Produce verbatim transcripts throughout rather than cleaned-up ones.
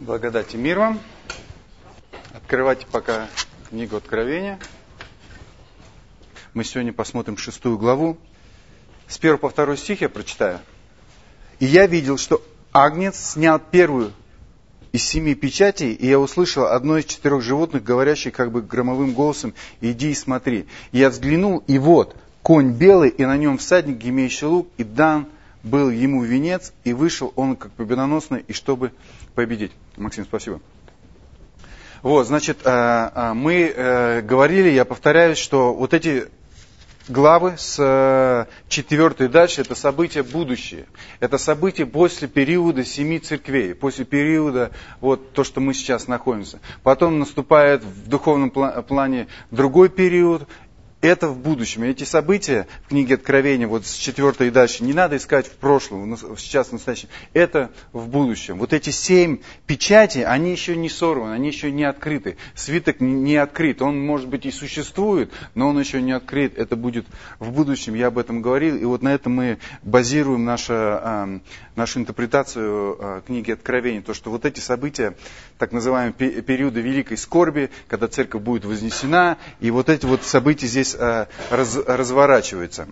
Благодать и мир вам. Открывайте пока книгу Откровения. Мы сегодня посмотрим шестую главу. С первого по второй стих я прочитаю. «И я видел, что Агнец снял первую из семи печатей, и я услышал одно из четырех животных, говорящих как бы громовым голосом: иди и смотри. И я взглянул, и вот конь белый, и на нем всадник, имеющий лук, и дан был ему венец, и вышел он как победоносный, и чтобы победить». Максим, спасибо. Вот, значит, мы говорили, я повторяюсь, что вот эти главы с четвертой и дальше — это события будущие. Это события после периода семи церквей, после периода, вот то, что мы сейчас находимся. Потом наступает в духовном плане другой период. Это в будущем. Эти события в книге Откровения, вот с четвертой и дальше, не надо искать в прошлом, сейчас в настоящем. Это в будущем. Вот эти семь печатей, они еще не сорваны, они еще не открыты. Свиток не открыт. Он, может быть, и существует, но он еще не открыт. Это будет в будущем. Я об этом говорил. И вот на этом мы базируем нашу, нашу интерпретацию книги Откровения. То, что вот эти события, так называемые периоды великой скорби, когда церковь будет вознесена, и вот эти вот события здесь Раз, разворачивается.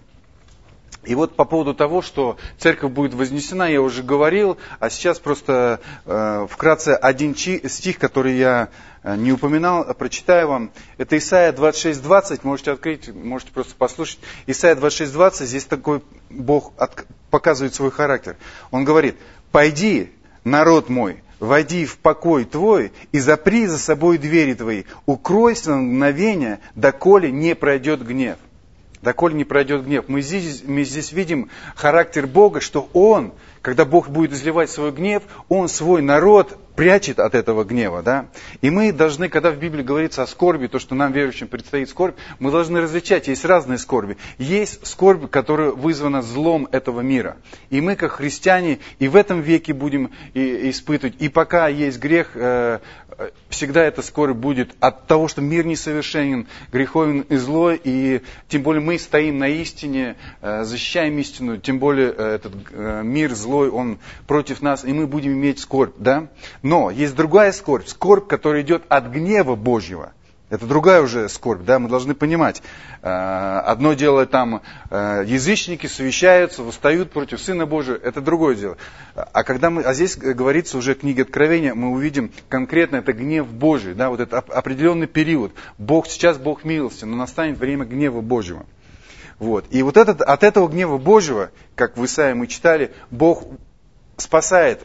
И вот по поводу того, что церковь будет вознесена, я уже говорил, а сейчас просто э, вкратце один чи, стих, который я не упоминал, прочитаю вам. Это Исайя двадцать шесть двадцать, можете открыть, можете просто послушать. Исайя двадцать шесть двадцать, здесь такой Бог от, показывает свой характер. Он говорит: «Пойди, народ мой, войди в покой твой и запри за собой двери твои, укройся на мгновение, доколе не пройдет гнев». Доколе не пройдет гнев. Мы здесь, мы здесь видим характер Бога, что Он, когда Бог будет изливать свой гнев, Он свой народ прячет от этого гнева. Да? И мы должны, когда в Библии говорится о скорби, то, что нам, верующим, предстоит скорбь, мы должны различать. Есть разные скорби. Есть скорбь, которая вызвана злом этого мира. И мы, как христиане, и в этом веке будем и, испытывать. И пока есть грех, э, всегда эта скорбь будет от того, что мир несовершенен, греховен и злой. И тем более мы стоим на истине, э, защищаем истину. Тем более э, этот э, мир злой, он против нас, и мы будем иметь скорбь. Да? Но есть другая скорбь, скорбь, которая идет от гнева Божьего. Это другая уже скорбь, да, мы должны понимать. Одно дело, там язычники совещаются, восстают против Сына Божьего, это другое дело. А когда мы, а здесь говорится уже в книге Откровения, мы увидим конкретно это гнев Божий, да, вот это определенный период. Бог, сейчас Бог милости, но настанет время гнева Божьего. Вот. И вот этот, от этого гнева Божьего, как в Исаии мы читали, Бог спасает.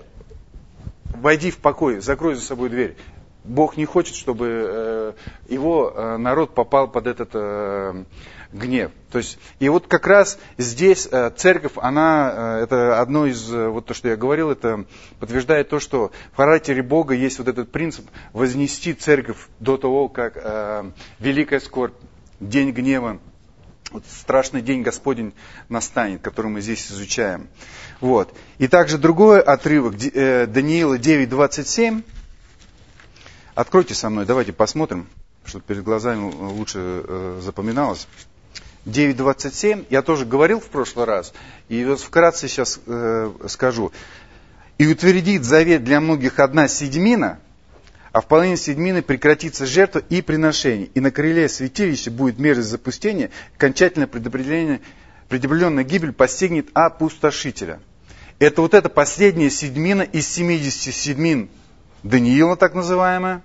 Войди в покой, закрой за собой дверь. Бог не хочет, чтобы э, его э, народ попал под этот э, гнев. То есть, и вот как раз здесь э, церковь, она, э, это одно из, э, вот то, что я говорил, это подтверждает то, что в характере Бога есть вот этот принцип вознести церковь до того, как э, великая скорбь, день гнева, вот страшный день Господень настанет, который мы здесь изучаем. Вот. И также другой отрывок, Даниила девять двадцать семь. Откройте со мной, давайте посмотрим, чтобы перед глазами лучше запоминалось. девять двадцать семь, я тоже говорил в прошлый раз, и вот вкратце сейчас скажу. «И утвердит завет для многих одна седьмина, а в половине седьмины прекратится жертва и приношение, и на крыле святилища будет мерзость запустения, окончательное предопределение, предопределенная гибель постигнет опустошителя». Это вот эта последняя седьмина из семидесяти седьмин Даниила, так называемая,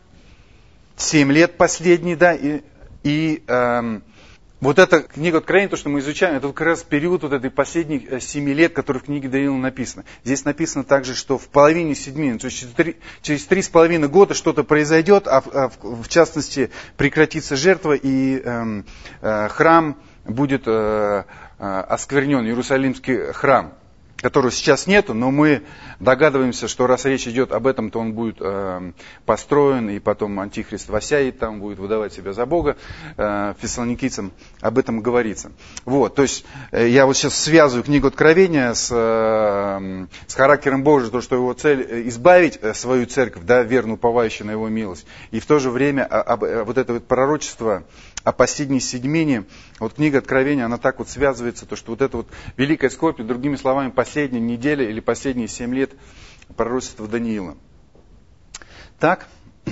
семь лет последний, да, и, и эм, вот эта книга Откровения, то, что мы изучаем, это как раз период вот этой последних семи лет, который в книге Даниила написано. Здесь написано также, что в половине седьмины, то есть через три, через три с половиной года что-то произойдет, а, а в, в частности прекратится жертва, и э, э, храм будет э, э, осквернен, Иерусалимский храм, которого сейчас нету, но мы догадываемся, что раз речь идет об этом, то он будет э, построен, и потом Антихрист воссядет там, будет выдавать себя за Бога. Э, Фессалоникийцам об этом говорится. Вот, то есть э, я вот сейчас связываю книгу Откровения с, э, с характером Божьим, то, что его цель избавить свою церковь, да, верно уповающую на его милость. И в то же время а, а, вот это вот пророчество о последней седьмине, вот книга Откровения, она так вот связывается, то, что вот это вот великая скорбь, другими словами, последняя неделя или последние семь лет пророчества Даниила. Так?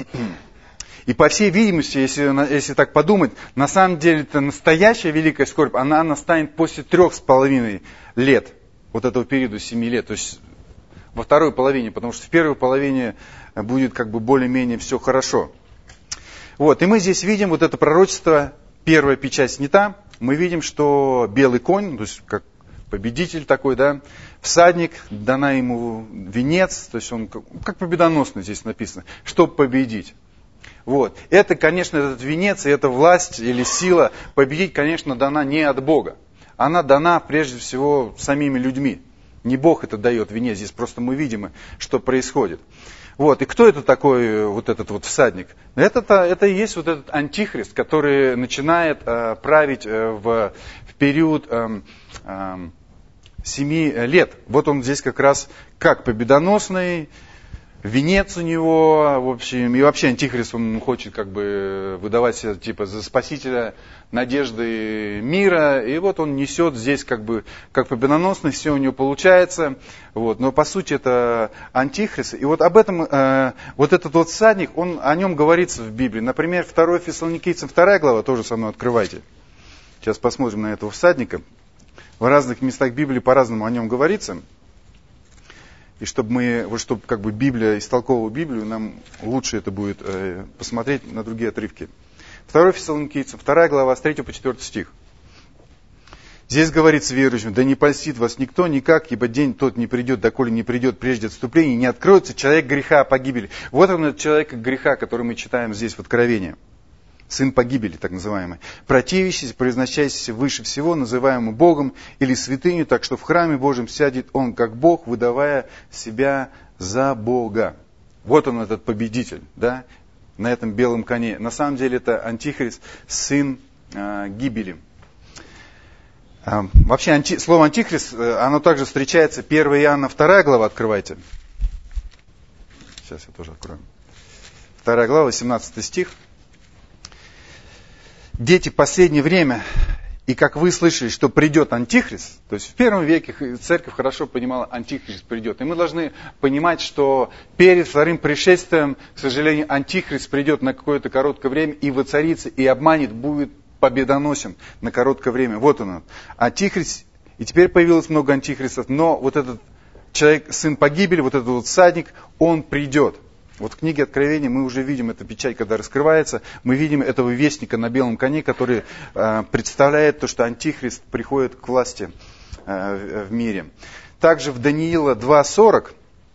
И по всей видимости, если, если так подумать, на самом деле это настоящая великая скорбь, она настанет после трех с половиной лет, вот этого периода семи лет, то есть во второй половине, потому что в первой половине будет как бы более-менее все хорошо. Вот, и мы здесь видим вот это пророчество, первая печать снята, мы видим, что белый конь, то есть как победитель такой, да, всадник, дана ему венец, то есть он как, как победоносный здесь написано, чтобы победить. Вот. Это, конечно, этот венец, и эта власть или сила победить, конечно, дана не от Бога. Она дана прежде всего самими людьми. Не Бог это дает венец, здесь просто мы видим, что происходит. Вот. И кто это такой, вот этот вот всадник? Это, это и есть вот этот антихрист, который начинает э, править э, в, в период э, э, семи лет. Вот он здесь как раз как победоносный, венец у него, в общем, и вообще антихрист, он хочет как бы выдавать себя типа за спасителя надежды мира, и вот он несет здесь как бы как победоносный, все у него получается, вот, но по сути это антихрист, и вот об этом, э, вот этот вот всадник, он, о нем говорится в Библии, например, второе Фессалоникийцам вторая глава, тоже со мной открывайте, сейчас посмотрим на этого всадника, в разных местах Библии по-разному о нем говорится. И чтобы мы, вот чтобы как бы Библия истолковывала Библию, нам лучше это будет э, посмотреть на другие отрывки. второе Фессалоникийцам, вторая глава, с третьего по четвёртый стих. Здесь говорится верующим: да не польстит вас никто никак, ибо день тот не придет, доколе не придет прежде отступления, не откроется человек греха погибели. Вот он, этот человек греха, который мы читаем здесь в Откровении. Сын погибели, так называемый, противящийся, произносящийся выше всего, называемый Богом или святыню, так что в храме Божьем сядет он как Бог, выдавая себя за Бога. Вот он, этот победитель, да, на этом белом коне. На самом деле это антихрист, сын э, гибели. Э, вообще анти, слово антихрист, э, оно также встречается, первое Иоанна вторая глава, открывайте. Сейчас я тоже открою. вторая глава, восемнадцатый стих. Дети, в последнее время, и как вы слышали, что придет антихрист, то есть в первом веке церковь хорошо понимала, антихрист придет. И мы должны понимать, что перед вторым пришествием, к сожалению, антихрист придет на какое-то короткое время и воцарится, и обманет, будет победоносен на короткое время. Вот он, антихрист. И теперь появилось много антихристов, но вот этот человек, сын погибели, вот этот вот всадник, он придет. Вот в книге Откровения мы уже видим эту печать, когда раскрывается, мы видим этого вестника на белом коне, который э, представляет то, что антихрист приходит к власти э, в мире. Также в Даниила два сорок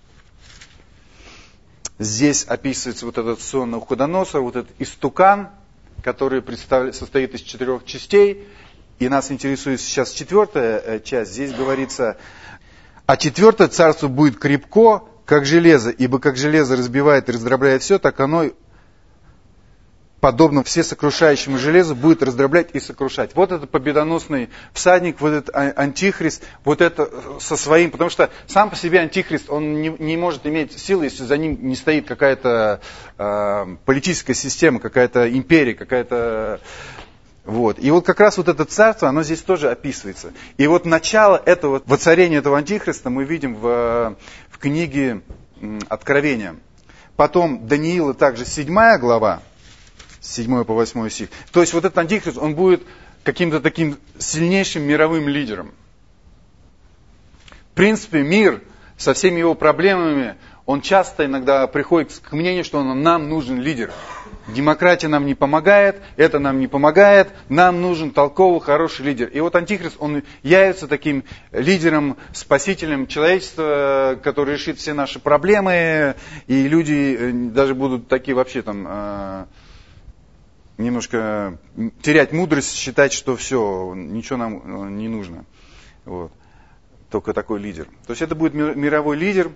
здесь описывается вот этот сон Навуходоносора, вот этот истукан, который состоит из четырех частей. И нас интересует сейчас четвертая часть. Здесь говорится: а четвертое царство будет крепко, как железо, ибо как железо разбивает и раздробляет все, так оно, подобно всесокрушающему железу, будет раздроблять и сокрушать. Вот это победоносный всадник, вот этот антихрист, вот это со своим, потому что сам по себе антихрист, он не, не может иметь силы, если за ним не стоит какая-то э, политическая система, какая-то империя, какая-то... Вот. И вот как раз вот это царство, оно здесь тоже описывается. И вот начало этого воцарения этого антихриста мы видим в, в книге Откровения. Потом Даниила также седьмая глава, с седьмого по восьмой стих. То есть вот этот антихрист, он будет каким-то таким сильнейшим мировым лидером. В принципе, мир со всеми его проблемами, он часто иногда приходит к мнению, что нам нужен лидер. Демократия нам не помогает, это нам не помогает, нам нужен толковый, хороший лидер. И вот антихрист, он является таким лидером, спасителем человечества, который решит все наши проблемы, и люди даже будут такие вообще там немножко терять мудрость, считать, что все, ничего нам не нужно. Вот. Только такой лидер. То есть это будет мировой лидер.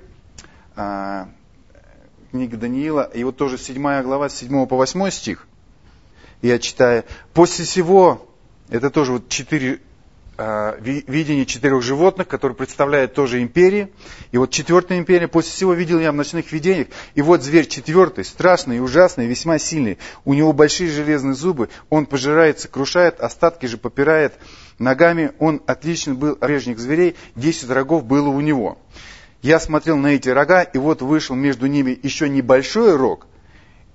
Книга Даниила, и вот тоже седьмая глава, с седьмого по восьмой стих, я читаю: после всего, это тоже вот четыре, э, видение четырех животных, которые представляют тоже империи, и вот четвертая империя: после всего видел я в ночных видениях, и вот зверь четвертый, страшный и ужасный, весьма сильный, у него большие железные зубы, он пожирает, сокрушает, остатки же попирает ногами, он отличен был от прежних зверей, десять рогов было у него. Я смотрел на эти рога, и вот вышел между ними еще небольшой рог,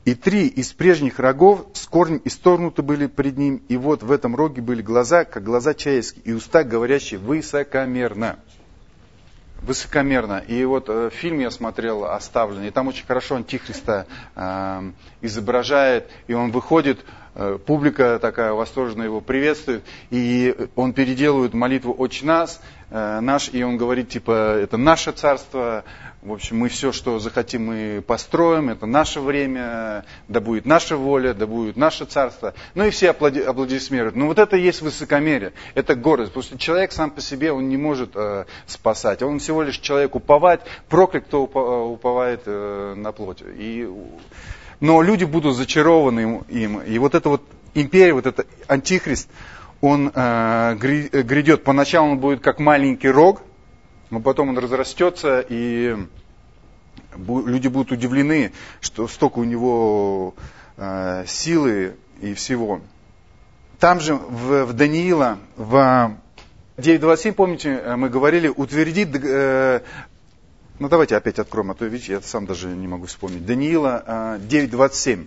И три из прежних рогов с корнем исторгнуты были пред ним, и вот в этом роге были глаза, как глаза человеческие, и уста, говорящие высокомерно. Высокомерно. И вот э, фильм я смотрел «Оставленный», и там очень хорошо Антихриста э, изображает, и он выходит, э, публика такая восторженно его приветствует, и он переделывает молитву «Отче наш», э, наш, и он говорит, типа, это наше царство, в общем, мы все, что захотим, мы построим, это наше время, да будет наша воля, да будет наше царство. Ну и все аплади- аплодисмируют. Но вот это и есть высокомерие, это гордость. Потому что человек сам по себе, он не может э, спасать. Он всего лишь человек уповать, проклят, кто упо- уповает э, на плоть. И, но люди будут зачарованы им. И вот эта вот империя, вот этот антихрист, он э, грядет. Поначалу он будет как маленький рог, но потом он разрастется, и люди будут удивлены, что столько у него э, силы и всего. Там же в, в Даниила, в девять двадцать семь, помните, мы говорили, утвердит... Э, ну давайте опять откроем, а то, видите, я сам даже не могу вспомнить. Даниила э, девять двадцать семь.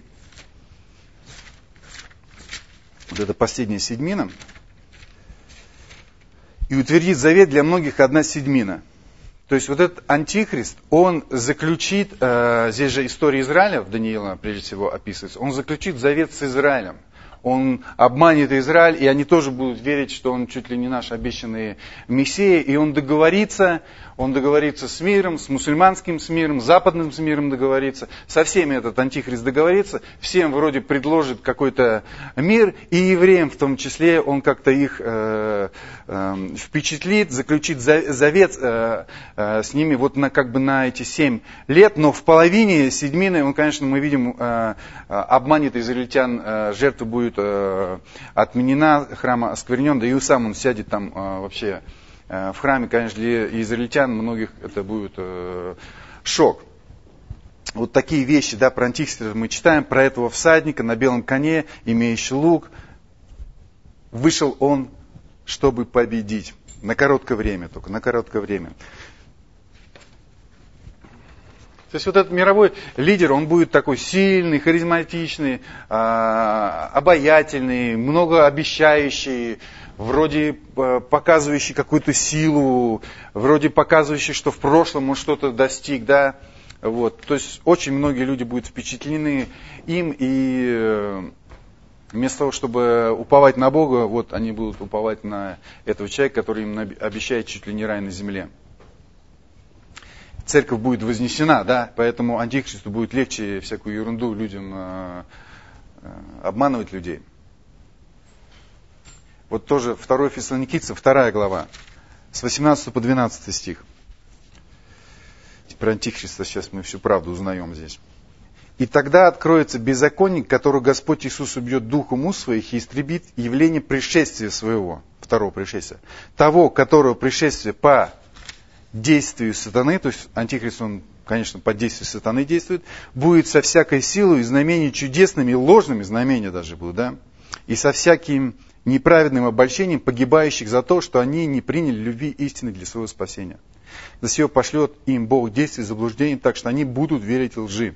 Вот это последняя седьмина. И утвердит завет для многих одна седьмина. То есть вот этот антихрист, он заключит, э, здесь же история Израиля, в Даниила прежде всего описывается, он заключит завет с Израилем. Он обманет Израиль, и они тоже будут верить, что он чуть ли не наш обещанный Мессия, и он договорится, он договорится с миром, с мусульманским с миром, с западным с миром договорится, со всеми этот антихрист договорится, всем вроде предложит какой-то мир, и евреям в том числе он как-то их э, э, впечатлит, заключит завет э, э, с ними вот на, как бы на эти семь лет, но в половине седьмины он, конечно, мы видим, э, обманет израильтян, э, жертва будет отменена, храм осквернен, да и сам он сядет там э, вообще э, в храме, конечно, для израильтян многих это будет э, шок. Вот такие вещи, да, про антихриста мы читаем, про этого всадника на белом коне, имеющий лук. Вышел он, чтобы победить. На короткое время только, на короткое время. То есть вот этот мировой лидер, он будет такой сильный, харизматичный, обаятельный, многообещающий, вроде показывающий какую-то силу, вроде показывающий, что в прошлом он что-то достиг, да. Вот. То есть очень многие люди будут впечатлены им, и вместо того, чтобы уповать на Бога, вот они будут уповать на этого человека, который им обещает чуть ли не рай на земле. Церковь будет вознесена, да, поэтому антихристу будет легче всякую ерунду людям э, э, обманывать людей. Вот тоже второе Фессалоникийцам, вторая глава, с восемнадцатого по двенадцатый стих. Про антихриста сейчас мы всю правду узнаем здесь. «И тогда откроется беззаконник, которого Господь Иисус убьет духом уст своих и истребит явление пришествия своего», второго пришествия, «того, которого пришествие по действию сатаны», то есть антихрист, он, конечно, под действием сатаны действует, «будет со всякой силой и знамениями чудесными, и ложными знамения даже будут, да, и со всяким неправедным обольщением погибающих за то, что они не приняли любви истины для своего спасения. За сие пошлет им Бог действие заблуждений, так что они будут верить лжи».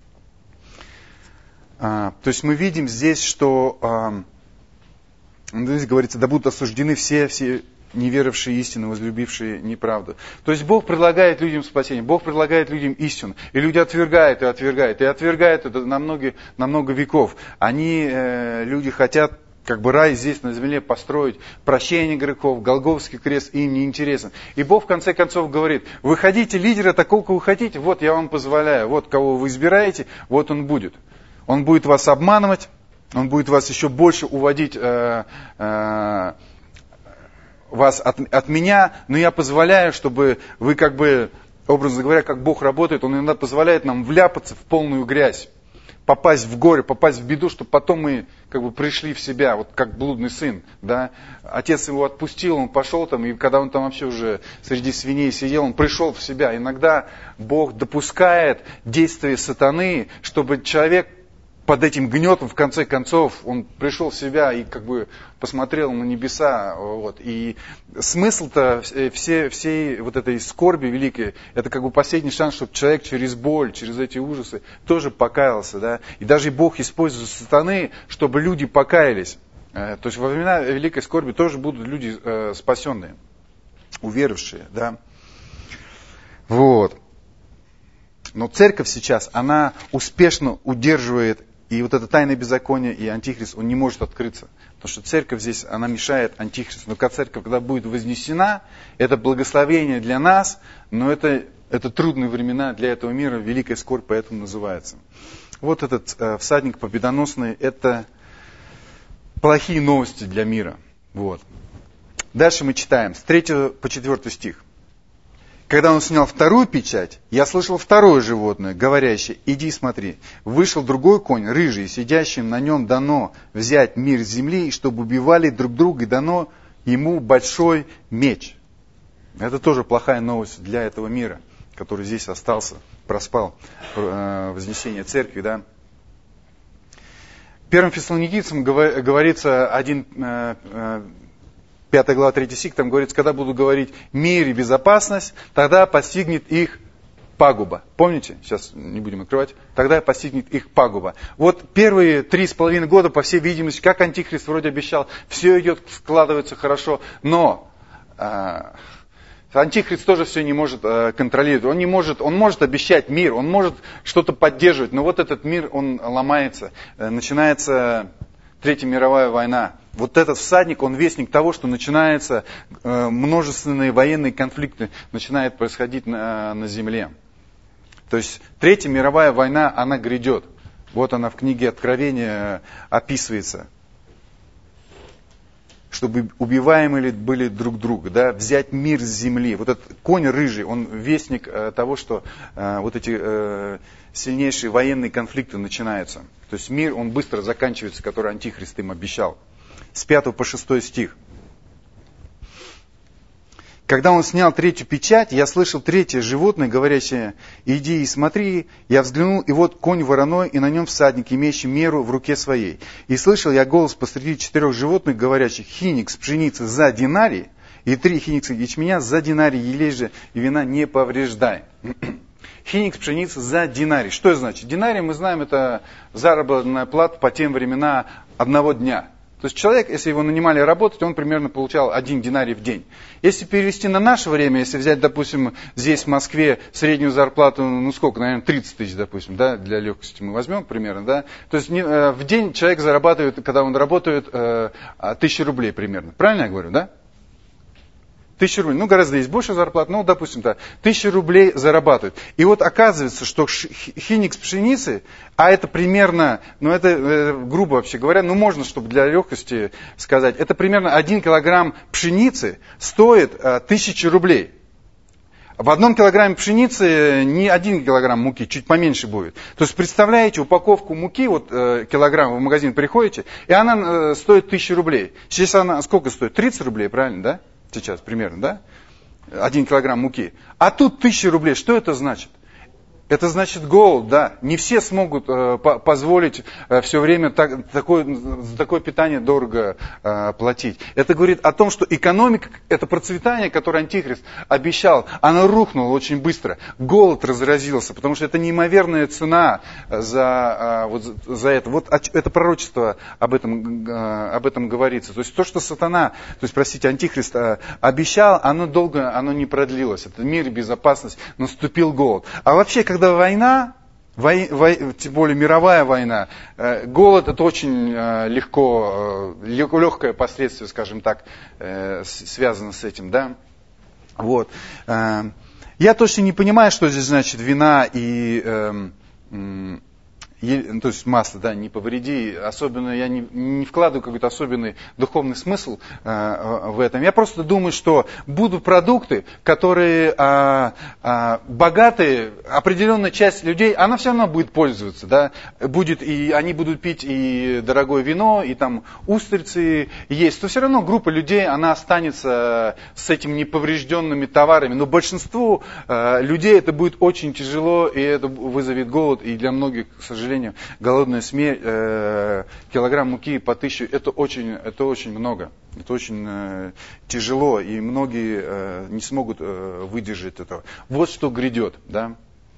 А, то есть мы видим здесь, что а, здесь говорится, да будут осуждены все, все неверовавшие истину, возлюбившие неправду. То есть Бог предлагает людям спасение, Бог предлагает людям истину, и люди отвергают и отвергают, и отвергают это на много, на много веков. Они, э, люди хотят как бы рай здесь на земле построить, прощение грехов, Голгофский крест им не интересен. И Бог в конце концов говорит, вы хотите лидера такого, кого вы хотите, вот я вам позволяю, вот кого вы избираете, вот он будет. Он будет вас обманывать, он будет вас еще больше уводить э, э, вас от, от меня, но я позволяю, чтобы вы как бы, образно говоря, как Бог работает, Он иногда позволяет нам вляпаться в полную грязь, попасть в горе, попасть в беду, чтобы потом мы как бы пришли в себя, вот как блудный сын, да. Отец его отпустил, он пошел там, и когда он там вообще уже среди свиней сидел, он пришел в себя. Иногда Бог допускает действия сатаны, чтобы человек под этим гнетом, в конце концов, он пришел в себя и как бы посмотрел на небеса. Вот. И смысл-то всей, всей вот этой скорби великой, это как бы последний шанс, чтобы человек через боль, через эти ужасы тоже покаялся. Да? И даже Бог использует сатаны, чтобы люди покаялись. То есть во времена великой скорби тоже будут люди спасенные, уверовавшие. Да? Вот. Но церковь сейчас, она успешно удерживает, и вот это тайное беззаконие, и антихрист, он не может открыться. Потому что церковь здесь, она мешает антихристу. Но когда церковь, когда будет вознесена, это благословение для нас, но это, это трудные времена для этого мира, великая скорбь поэтому называется. Вот этот э, всадник победоносный, это плохие новости для мира. Вот. Дальше мы читаем с третьего по четвёртый стих. Когда он снял вторую печать, я слышал второе животное, говорящее: иди смотри. Вышел другой конь, рыжий, сидящим на нем дано взять мир с земли, и чтобы убивали друг друга, и дано ему большой меч. Это тоже плохая новость для этого мира, который здесь остался, проспал э, вознесение церкви. Да? Первым Фессалоникийцам говорится один... Э, э, пятая глава, третий стих, там говорится, когда буду говорить мир и безопасность, тогда постигнет их пагуба. Помните? Сейчас не будем открывать. Тогда постигнет их пагуба. Вот первые три с половиной года, по всей видимости, как антихрист вроде обещал, все идет, складывается хорошо, но э, антихрист тоже все не может э, контролировать. Он не может, он может обещать мир, он может что-то поддерживать, но вот этот мир, он ломается. Э, начинается Третья мировая война. Вот этот всадник, он вестник того, что начинаются э, множественные военные конфликты, начинают происходить на, на земле. То есть Третья мировая война, она грядет. Вот она в книге Откровения описывается. Чтобы убиваемые были друг друга, да, взять мир с земли. Вот этот конь рыжий, он вестник э, того, что э, вот эти э, сильнейшие военные конфликты начинаются. То есть мир, он быстро заканчивается, который антихрист им обещал. С пятого по шестой стих. Когда он снял третью печать, я слышал третье животное, говорящее: иди и смотри. Я взглянул, и вот конь вороной, и на нем всадник, имеющий меру в руке своей. И слышал я голос посреди четырех животных, говорящих: хиникс пшеницы за динарий, и три хиникса ячменя за динарий, елей же и вина не повреждай. Хиникс пшеницы за динарий. Что это значит? Динарий, мы знаем, это заработная плата по тем времена одного дня. То есть человек, если его нанимали работать, он примерно получал один динарий в день. Если перевести на наше время, если взять, допустим, здесь в Москве среднюю зарплату, ну сколько, наверное, тридцать тысяч, допустим, да, для легкости мы возьмем примерно, да. То есть э, в день человек зарабатывает, когда он работает, э, тысячу рублей примерно. Правильно я говорю, да? Тысяча рублей, ну гораздо есть больше зарплат, ну допустим так, тысяча рублей зарабатывают. И вот оказывается, что хиникс пшеницы, а это примерно, ну это э, грубо вообще говоря, ну можно, чтобы для легкости сказать, это примерно один килограмм пшеницы стоит э, тысячу рублей. В одном килограмме пшеницы не один килограмм муки, чуть поменьше будет. То есть представляете, упаковку муки, вот э, килограмм, вы в магазин приходите, и она э, стоит тысячу рублей. Сейчас она сколько стоит? тридцать рублей, правильно, да? Сейчас примерно, да? Один килограмм муки. А тут тысяча рублей. Что это значит? Это значит голод, да. Не все смогут э, по- позволить э, все время так, такое, за такое питание дорого э, платить. Это говорит о том, что экономика, это процветание, которое антихрист обещал, оно рухнуло очень быстро. Голод разразился, потому что это неимоверная цена за, э, вот, за это. Вот это пророчество об этом, э, об этом говорится. То есть то, что сатана, то есть, простите, антихрист э, обещал, оно долго, оно не продлилось. Это мир и безопасность, наступил голод. А вообще, когда Когда война, вой, вой, тем более мировая война, э, голод это очень э, легко, э, легкое последствие, скажем так, э, связано с этим, да. Вот. Э, я точно не понимаю, что здесь значит вина и э, э, то есть масло, да, не повреди. Особенно я не, не вкладываю какой-то особенный духовный смысл э, в этом. Я просто думаю, что будут продукты, которые э, э, богатые, определенная часть людей, она все равно будет пользоваться, да, будет и они будут пить и дорогое вино, и там устрицы есть. То все равно группа людей, она останется с этими неповрежденными товарами. Но большинству э, людей это будет очень тяжело, и это вызовет голод, и для многих, к сожалению, сожалению, голодная смерть, э, килограмм муки по тысячу, это очень, это очень много. Это очень э, тяжело, и многие э, не смогут э, выдержать этого. Вот что грядет, да.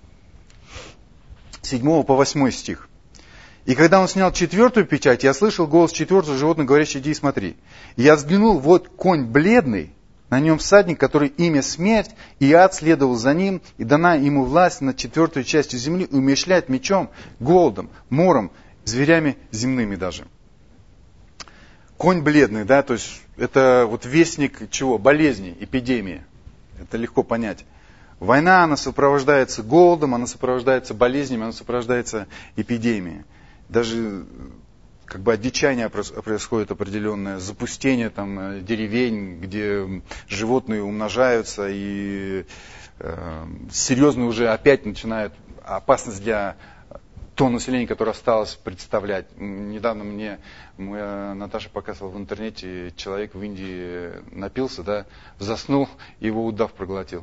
седьмого по восьмой стих. «И когда он снял четвертую печать, я слышал голос четвертого животного, говорящий: иди и смотри. И я взглянул, вот конь бледный, на нем всадник, который имя смерть, и ад следовал за ним, и дана ему власть над четвертой частью земли, и умерщвлять мечом, голодом, мором, зверями земными даже». Конь бледный, да, то есть это вот вестник чего? Болезни, эпидемии. Это легко понять. Война, она сопровождается голодом, она сопровождается болезнями, она сопровождается эпидемией. Даже как бы одичание происходит определенное, запустение там деревень, где животные умножаются, и э, серьезно уже опять начинает опасность для того населения, которое осталось, представлять. Недавно мне моя Наташа показывала в интернете, человек в Индии напился, да, заснул, его удав проглотил.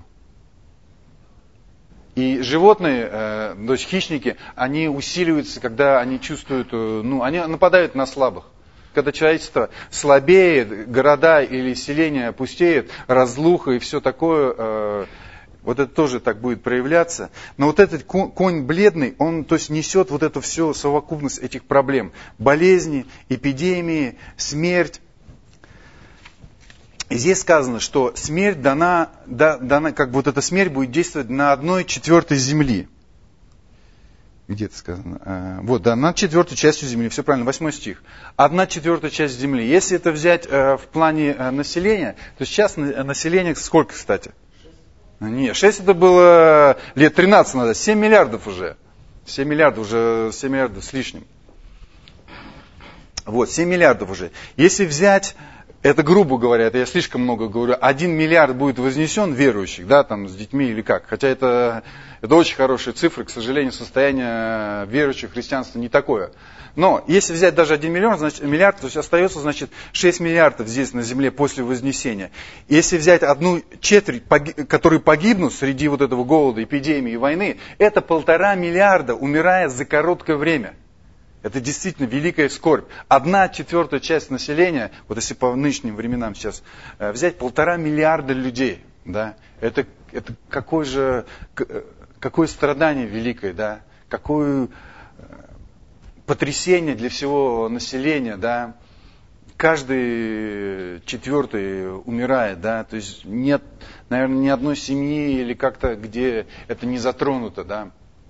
И животные, э, то есть хищники, они усиливаются, когда они чувствуют, э, ну, они нападают на слабых. Когда человечество слабеет, города или селения пустеют, разлуха и все такое, э, вот это тоже так будет проявляться. Но вот этот конь бледный, он, то есть, несет вот эту всю совокупность этих проблем. Болезни, эпидемии, смерть. И здесь сказано, что смерть дана, да, дана, как бы вот эта смерть будет действовать на одной четвертой земли. Где это сказано? А, вот, да, над четвертой частью земли, все правильно, восьмой стих. Одна четвертая часть земли. Если это взять э, в плане э, населения, то сейчас на, население сколько, кстати? Нет, шесть это было лет тринадцать назад, семь миллиардов уже. семь миллиардов уже, семь миллиардов с лишним. Вот, семь миллиардов уже. Если взять... Это, грубо говоря, это я слишком много говорю, один миллиард будет вознесен верующих, да, там, с детьми или как. Хотя это, это очень хорошие цифры, к сожалению, состояние верующих христианства не такое. Но если взять даже один миллион, значит, миллиард, то есть остается, значит, шесть миллиардов здесь на земле после вознесения. Если взять одну четверть, которые погибнут среди вот этого голода, эпидемии и войны, это полтора миллиарда, умирая за короткое время. Это действительно великая скорбь. Одна четвертая часть населения, вот если по нынешним временам сейчас взять, полтора миллиарда людей, да, это, это какое же, какое страдание великое, да, какое потрясение для всего населения, да. Каждый четвертый умирает, да, то есть нет, наверное, ни одной семьи или как-то, где это не затронуто, да.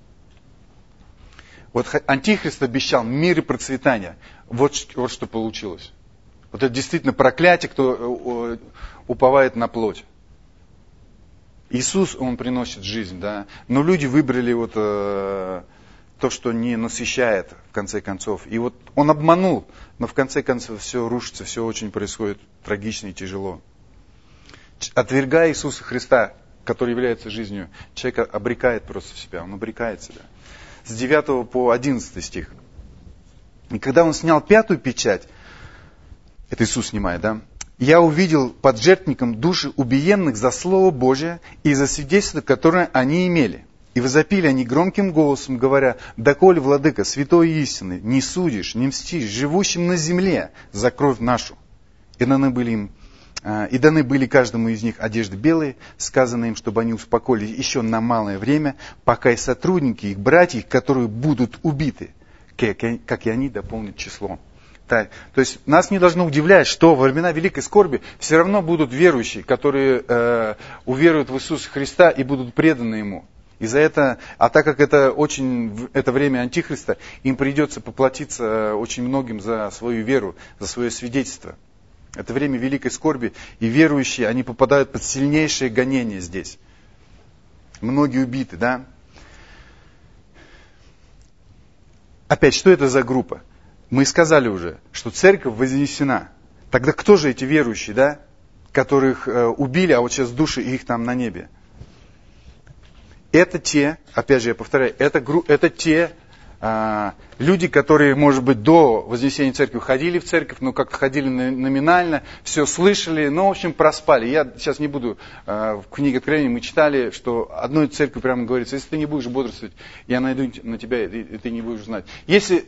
Вот Антихрист обещал мир и процветание. Вот, вот что получилось. Вот это действительно проклятие, кто уповает на плоть. Иисус, Он приносит жизнь, да. Но люди выбрали вот э, то, что не насыщает, в конце концов. И вот Он обманул, но в конце концов все рушится, все очень происходит трагично и тяжело. Отвергая Иисуса Христа, который является жизнью, человек обрекает просто в себя, он обрекает себя. С девятого по одиннадцатый стих. И когда он снял пятую печать, это Иисус снимает, да? Я увидел под жертвенником души убиенных за Слово Божие и за свидетельство, которое они имели. И возопили они громким голосом, говоря: «Доколе, владыка, святой и истинный, не судишь, не мстишь живущим на земле за кровь нашу». И даны были им И даны были каждому из них одежды белые, сказано им, чтобы они успокоились еще на малое время, пока и сотрудники, их братья, которые будут убиты, как и они, дополнят число. Так, то есть нас не должно удивлять, что во времена великой скорби все равно будут верующие, которые э, уверуют в Иисуса Христа и будут преданы Ему. И за это, а так как это очень это время Антихриста, им придется поплатиться очень многим за свою веру, за свое свидетельство. Это время великой скорби, и верующие, они попадают под сильнейшее гонение здесь. Многие убиты, да? Опять, что это за группа? Мы сказали уже, что церковь вознесена. Тогда кто же эти верующие, да? Которых э, убили, а вот сейчас души их там на небе? Это те, опять же я повторяю, это, это те люди, которые, может быть, до вознесения церкви ходили в церковь, но как-то ходили номинально, все слышали, но, в общем, проспали. Я сейчас не буду, в книге Откровения мы читали, что одной церкви прямо говорится, если ты не будешь бодрствовать, я найду на тебя, и ты не будешь знать. Если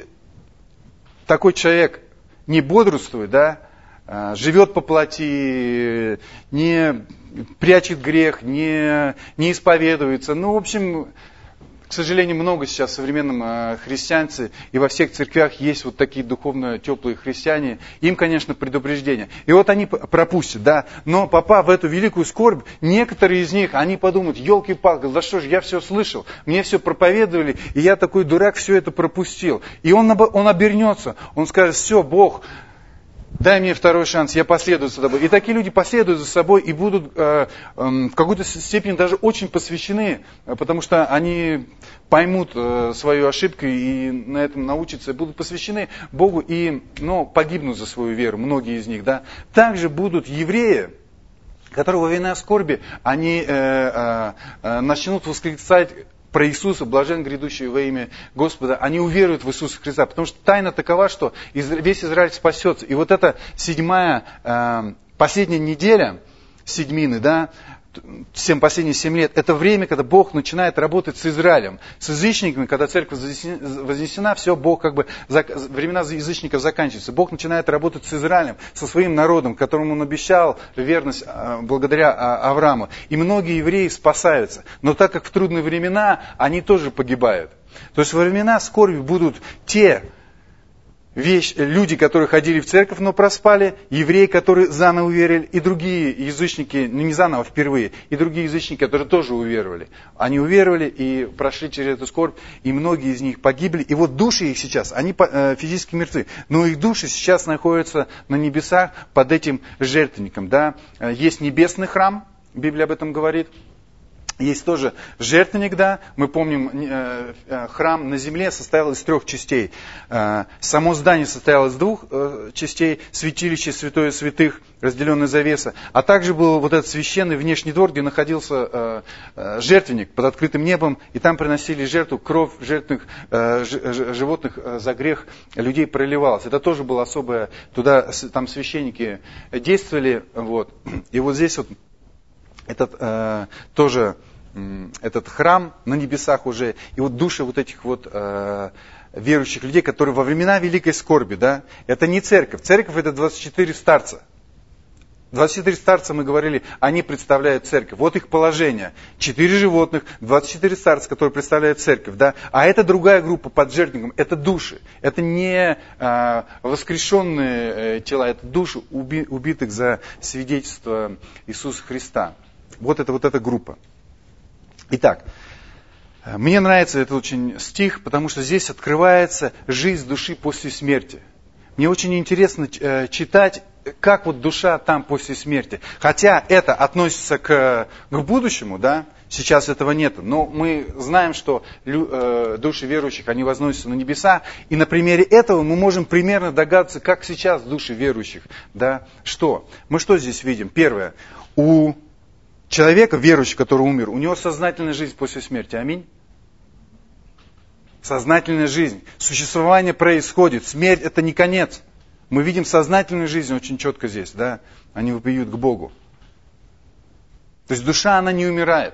такой человек не бодрствует, да, живет по плоти, не прячет грех, не, не исповедуется, ну, в общем... К сожалению, много сейчас в современном э, христианстве, и во всех церквях есть вот такие духовно теплые христиане. Им, конечно, предупреждение. И вот они пропустят, да. Но попав в эту великую скорбь, некоторые из них, они подумают, елки-палки, да что ж, я все слышал, мне все проповедовали, и я такой дурак все это пропустил. И он, он обернется, он скажет, все, Бог... Дай мне второй шанс, я последую за тобой. И такие люди последуют за собой и будут э, э, в какой-то степени даже очень посвящены, потому что они поймут э, свою ошибку и на этом научатся, будут посвящены Богу и ну, погибнут за свою веру, многие из них. Да. Также будут евреи, которые во время скорби, они э, э, э, начнут восклицать про Иисуса, блажен грядущий во имя Господа, они уверуют в Иисуса Христа, потому что тайна такова, что весь Израиль спасется. И вот эта седьмая, э, последняя неделя, седьмины, да, семь, последние семь лет, это время, когда Бог начинает работать с Израилем. С язычниками, когда церковь вознесена, все, Бог как бы, времена язычников заканчиваются. Бог начинает работать с Израилем, со своим народом, которому Он обещал верность благодаря Аврааму. И многие евреи спасаются. Но так как в трудные времена, они тоже погибают. То есть во времена скорби будут те Вещь, люди, которые ходили в церковь, но проспали, евреи, которые заново уверовали, и другие язычники, ну не заново, впервые, и другие язычники, которые тоже уверовали. Они уверовали и прошли через эту скорбь, и многие из них погибли. И вот души их сейчас, они физически мертвы, но их души сейчас находятся на небесах под этим жертвенником. Да? Есть небесный храм, Библия об этом говорит. Есть тоже жертвенник, да, мы помним, э, э, храм на земле состоял из трех частей. Э, само здание состояло из двух э, частей, святилище, святое святых, разделенная завеса. А также был вот этот священный внешний двор, где находился э, э, жертвенник под открытым небом, и там приносили жертву, кровь жертвенных э, ж, животных э, за грех людей проливалась. Это тоже было особое, туда там священники действовали, вот. И вот здесь вот этот э, тоже э, этот храм на небесах уже, и вот души вот этих вот э, верующих людей, которые во времена великой скорби, да, это не церковь. Церковь это двадцать четыре старца. двадцать четыре старца, мы говорили, они представляют церковь. Вот их положение. Четыре животных, двадцать четыре старца, которые представляют церковь. Да? А это другая группа под жертвенником. Это души. Это не э, воскрешенные э, тела, это души уби, убитых за свидетельство Иисуса Христа. Вот это вот эта группа. Итак, мне нравится этот очень стих, потому что здесь открывается жизнь души после смерти. Мне очень интересно э, читать, как вот душа там после смерти. Хотя это относится к, к будущему, да, сейчас этого нет. Но мы знаем, что лю, э, души верующих, они возносятся на небеса. И на примере этого мы можем примерно догадаться, как сейчас души верующих. Да, что? Мы что здесь видим? Первое. У человека, верующего, который умер, у него сознательная жизнь после смерти. Аминь. Сознательная жизнь. Существование происходит. Смерть это не конец. Мы видим сознательную жизнь очень четко здесь, да? Они вопиют к Богу. То есть душа, она не умирает.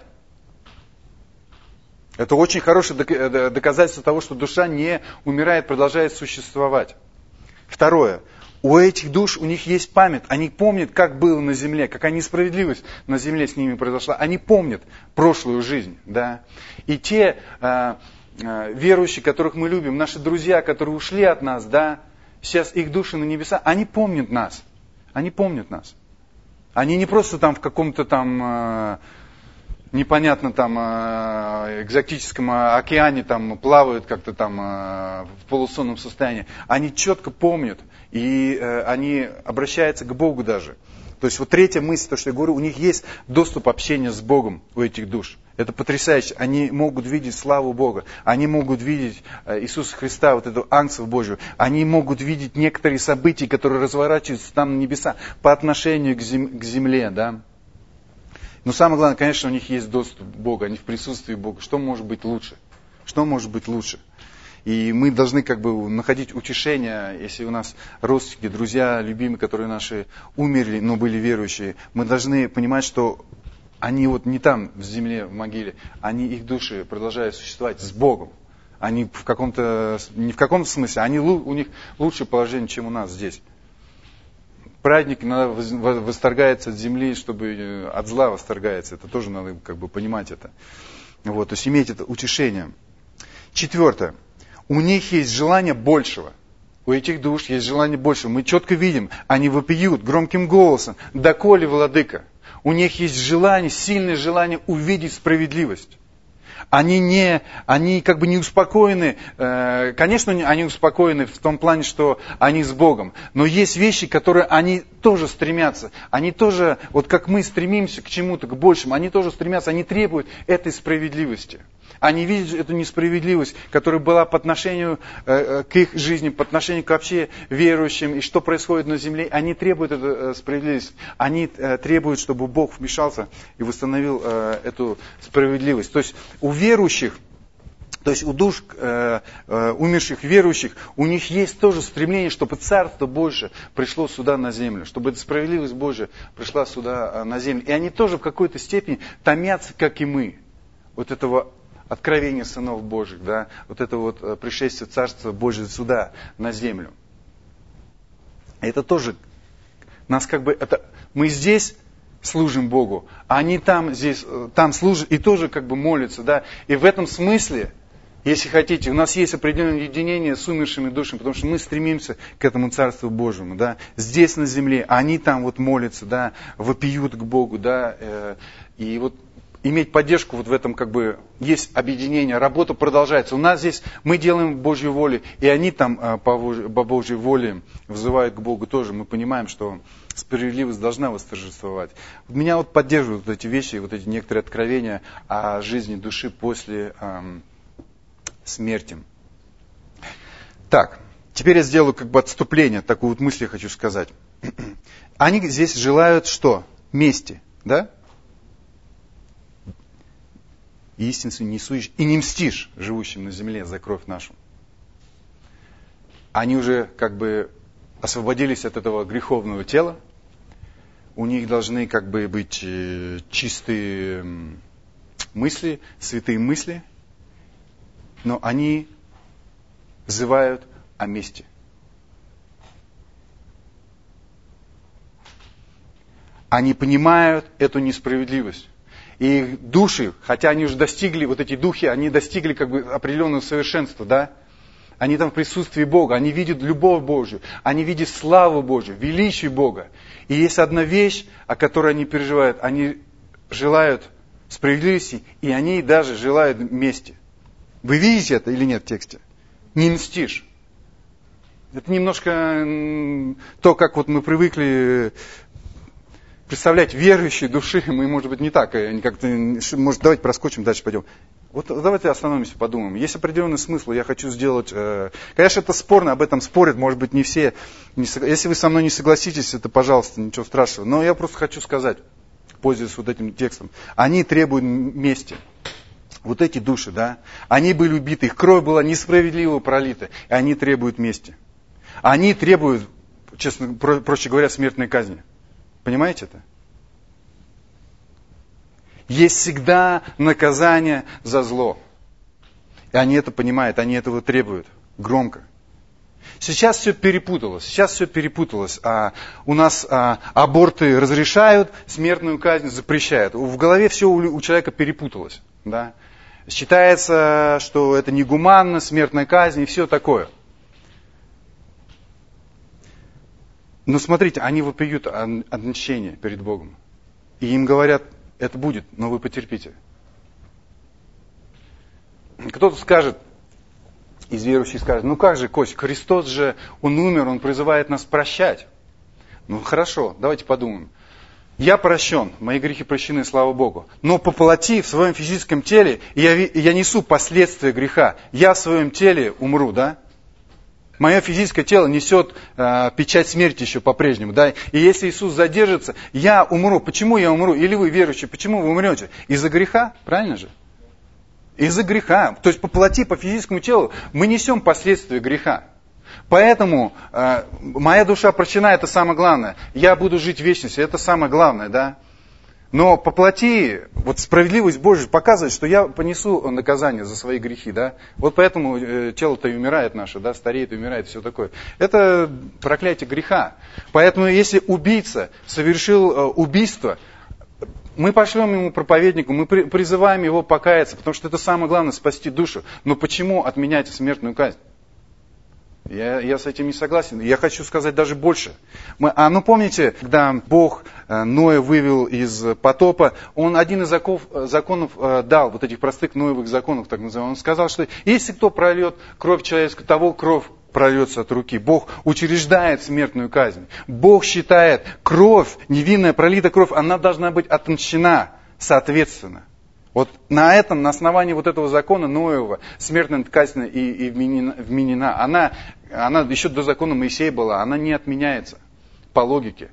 Это очень хорошее доказательство того, что душа не умирает, продолжает существовать. Второе. У этих душ, у них есть память. Они помнят, как было на земле, какая несправедливость на земле с ними произошла. Они помнят прошлую жизнь, да? И те э, э, верующие, которых мы любим, наши друзья, которые ушли от нас, да? Сейчас их души на небеса, они помнят нас. Они помнят нас. Они не просто там в каком-то там э, непонятно там э, экзотическом океане там плавают как-то там э, в полусонном состоянии. Они четко помнят, и э, они обращаются к Богу даже. То есть вот третья мысль, то, что я говорю, у них есть доступ общения с Богом у этих душ. Это потрясающе. Они могут видеть славу Бога. Они могут видеть Иисуса Христа, вот эту ангцию Божию. Они могут видеть некоторые события, которые разворачиваются там на небеса по отношению к земле. Да? Но самое главное, конечно, у них есть доступ к Богу. Они в присутствии Бога. Что может быть лучше? Что может быть лучше? И мы должны как бы находить утешение, если у нас родственники, друзья, любимые, которые наши умерли, но были верующие. Мы должны понимать, что они вот не там, в земле, в могиле, они, их души продолжают существовать с Богом. Они в каком-то, не в каком-то смысле, они, у них лучшее положение, чем у нас здесь. Праздник иногда восторгается от земли, чтобы от зла восторгается. Это тоже надо как бы понимать это. Вот, то есть иметь это утешение. Четвертое. У них есть желание большего. У этих душ есть желание большего. Мы четко видим, они вопиют громким голосом: «Доколе, владыка?» У них есть желание, сильное желание увидеть справедливость. Они, не, они как бы не успокоены, э, конечно, они успокоены в том плане, что они с Богом, но есть вещи, которые они тоже стремятся, они тоже, вот как мы стремимся к чему-то, к большему, они тоже стремятся, они требуют этой справедливости. Они видят эту несправедливость, которая была по отношению э, к их жизни, по отношению к вообще верующим, и что происходит на земле. Они требуют эту э, справедливость. Они э, требуют, чтобы Бог вмешался и восстановил э, эту справедливость. То есть у верующих, то есть у душ э, э, умерших верующих, у них есть тоже стремление, чтобы Царство Божие пришло сюда на землю, чтобы эта справедливость Божия пришла сюда э, на землю. И они тоже в какой-то степени томятся, как и мы, вот этого откровение сынов Божьих, да, вот это вот пришествие Царства Божьего сюда, на землю. Это тоже, нас как бы, это, мы здесь служим Богу, а они там, здесь, там служат и тоже как бы молятся, да. И в этом смысле, если хотите, у нас есть определенное единение с умершими душами, потому что мы стремимся к этому Царству Божьему, да, здесь на земле, а они там вот молятся, да, вопиют к Богу, да, э, и вот иметь поддержку вот в этом, как бы, есть объединение, работа продолжается. У нас здесь, мы делаем Божью волю, и они там по Божьей воле взывают к Богу тоже. Мы понимаем, что справедливость должна восторжествовать. Меня вот поддерживают вот эти вещи, вот эти некоторые откровения о жизни души после эм, смерти. Так, теперь я сделаю как бы отступление, такую вот мысль я хочу сказать. Они здесь желают что? Мести, да? Истинцу не суешь и не мстишь живущим на земле за кровь нашу. Они уже как бы освободились от этого греховного тела. У них должны как бы быть чистые мысли, святые мысли. Но они взывают о мести. Они понимают эту несправедливость. И их души, хотя они уже достигли, вот эти духи, они достигли как бы определенного совершенства, да? Они там в присутствии Бога, они видят любовь Божью, они видят славу Божью, величие Бога. И есть одна вещь, о которой они переживают, они желают справедливости, и они даже желают мести. Вы видите это или нет в тексте? Не мстишь. Это немножко то, как вот мы привыкли представлять верующие души, мы, может быть, не так, как-то, может, давайте проскочим, дальше пойдем. Вот давайте остановимся, подумаем. Есть определенный смысл, я хочу сделать... Э, конечно, это спорно, об этом спорят, может быть, не все. Не сог... Если вы со мной не согласитесь, это, пожалуйста, ничего страшного. Но я просто хочу сказать, пользуясь вот этим текстом, они требуют мести. Вот эти души, да, они были убиты, их кровь была несправедливо пролита, и они требуют мести. Они требуют, честно, про, проще говоря, смертной казни. Понимаете это? Есть всегда наказание за зло. И они это понимают, они этого требуют громко. Сейчас все перепуталось. Сейчас все перепуталось. А, у нас а, аборты разрешают, смертную казнь запрещают. В голове все у, у человека перепуталось. Да? Считается, что это негуманно, смертная казнь и все такое. Но смотрите, они вопиют от мщения перед Богом. И им говорят, это будет, но вы потерпите. Кто-то скажет, из верующих скажет, ну как же, Кость, Христос же, Он умер, Он призывает нас прощать. Ну хорошо, давайте подумаем. Я прощен, мои грехи прощены, слава Богу. Но по плоти, в своем физическом теле, я, я несу последствия греха. Я в своем теле умру, да? Мое физическое тело несет э, печать смерти еще по-прежнему, да? И если Иисус задержится, я умру. Почему я умру? Или вы, верующие, почему вы умрете? Из-за греха, правильно же? Из-за греха. То есть по плоти, по физическому телу мы несем последствия греха. Поэтому э, моя душа прощена, это самое главное. Я буду жить в вечности, это самое главное, да. Но по плоти, вот справедливость Божья показывает, что я понесу наказание за свои грехи, да. Вот поэтому э, тело-то и умирает наше, да, стареет и умирает, все такое. Это проклятие греха. Поэтому если убийца совершил э, убийство, мы пошлем ему проповеднику, мы при, призываем его покаяться, потому что это самое главное, спасти душу. Но почему отменять смертную казнь? Я, я с этим не согласен. Я хочу сказать даже больше. Мы, а ну помните, когда Бог э, Ноя вывел из потопа, он один из законов, законов э, дал, вот этих простых Ноевых законов, так называемых. Он сказал, что если кто прольет кровь человеческую, того кровь прольется от руки. Бог учреждает смертную казнь. Бог считает, кровь, невинная пролитая кровь, она должна быть отмщена соответственно. Вот на этом, на основании вот этого закона Ноева, смертная казнь и, и вменена, вменена, она, она еще до закона Моисея была, она не отменяется по логике.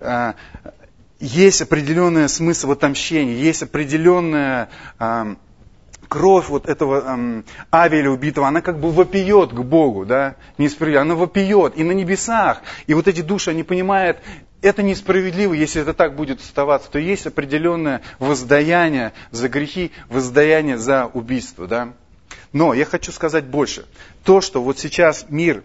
Есть определенный смысл отомщения, есть определенная кровь вот этого Авеля убитого, она как бы вопиет к Богу, да, несправедливо, она вопиет и на небесах, и вот эти души, они понимают, это несправедливо, если это так будет оставаться, то есть определенное воздаяние за грехи, воздаяние за убийство. Да? Но я хочу сказать больше. То, что вот сейчас мир,